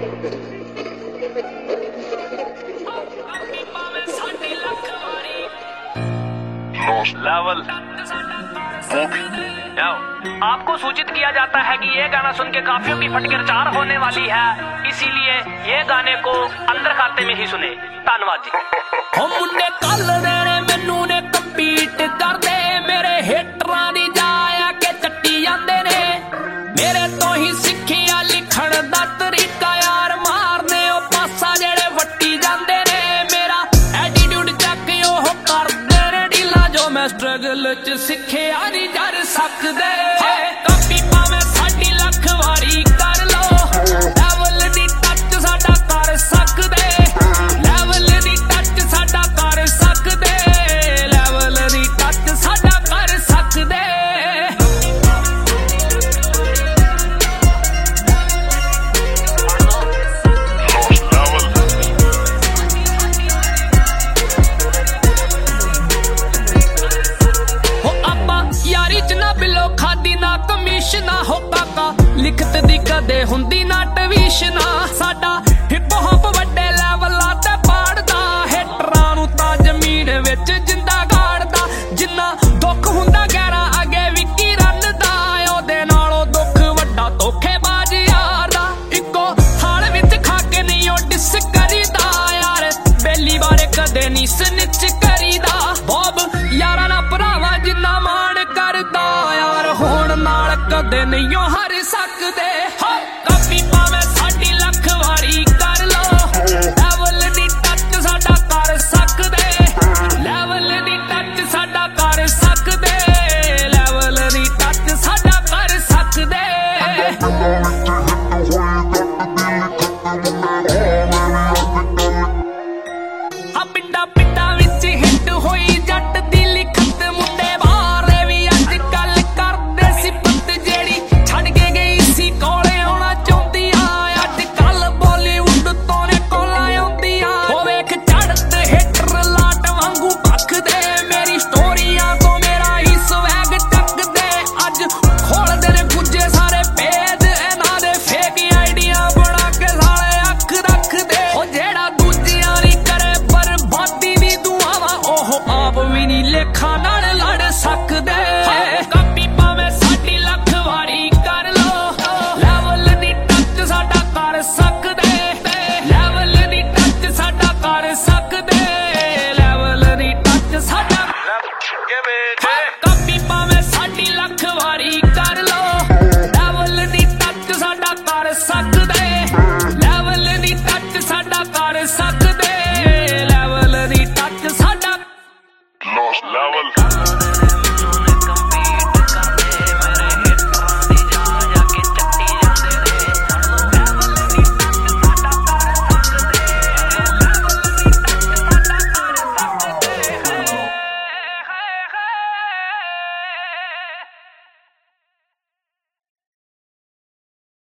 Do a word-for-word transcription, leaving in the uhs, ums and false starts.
Level आपको सूचित किया जाता है कि ये गाना सुन के काफियों की फटकर चार होने वाली है, इसीलिए ये गाने को अंदर खाते में ही सुने। धन्यवाद जी। हो मुंडे कल देने मैनू ने कंपीट कर दे, मेरे हेटरां दी जाया के चट्टी जांदे ने, मेरे तो ही सिक्खिया लिखण दा तरीका यार, मारने ओ पासा जेड़े वट्टी जांदे ने, मेरा एटीट्यूड चक ओह करदे ने ढीला, जो मैं स्ट्रगल च सिक्खिया नहीं जर सकदे। कापी भावें साडी लख वारी कर लो, लेवल दी टच साडा कर सकदे, लेवल दी टच साडा कर सकदे, लेवल दी टच साडा कर सकदे। हो आपां यारी च ना बिलो खादी ना कमीशना, हो काका लिखत दी कदे हुंदी ना टवीशना, साडा हिप हॉप वड्डे लेवलां ते पाड़दा, हेटरां नूं तां जमीन विच जिंदा गाड़दा, जिन्ना दुख हुंदा गैरा अगे विकी रन्नदा, ओहदे नालों दुख वड्डा धोखेबाज यार दा, इक्को थाल विच खा के नहीं ओ डिस करीदा यार, बेली बारे कदे नहीं सनिच करीदा, बॉब यारा ना भरावा जिन्ना मान करदा यार, होण नाल कदे नहीं ओ हर सकदे। कापी भावें साडी लख वारी कर लो, लेवल दी टच साडा कर सकदे, लेवल दी टच साडा कर सकदे, लेवल दी टच साडा कर सकदे। हा पिंडा पिंडा विच हिट होई जट दी लिखत, मुंडे बाहर भी अज कल करदे सिफत, जेड़ी छड़ के गई सी कोले आउणा चाहुंदियां, अज कल बॉलीवुड तो ने कोला आउंदियां, ओ वेख चढ़त हिटर लाट वांगू भखदे, मेरी स्टोरियां तो मेरा ही स्वैग चकदे, अज खोलदे ने गुज्जे सारे पेज इन्हां दे, फेक आइडिया बना के साले अख रखदे, ओ जेड़ा दूजियां दी करे बर्बादी दी दुआवां, ओह आप भी नहीं लेखा नाल लड़ सकदे। कापी भावें साडी लख वारी कर लो, लेवल दी टच साडा कर सकदे, लेवल दी टच साडा कर सकदे, लेवल दी टच साडा। कापी भावें साडी लख वारी कर लो, लेवल दी टच साडा कर सकदे, लेवल दी टच साडा कर सकदे, लेवल दी टच साडा लेवल